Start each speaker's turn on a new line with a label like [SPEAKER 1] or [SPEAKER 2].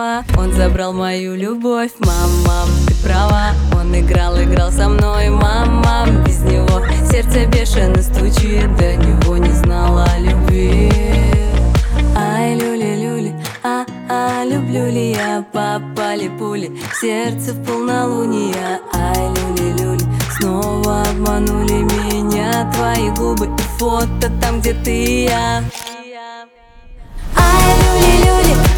[SPEAKER 1] права. Он забрал мою любовь, мам, ты права. Он играл со мной, мам, без него сердце бешено стучит. До него не знала любви. Ай, люли-люли, люблю ли я? Попали пули в сердце в полнолуние. Ай, люли-люли, снова обманули меня твои губы и фото там, где ты и я. Ай, люли-люли,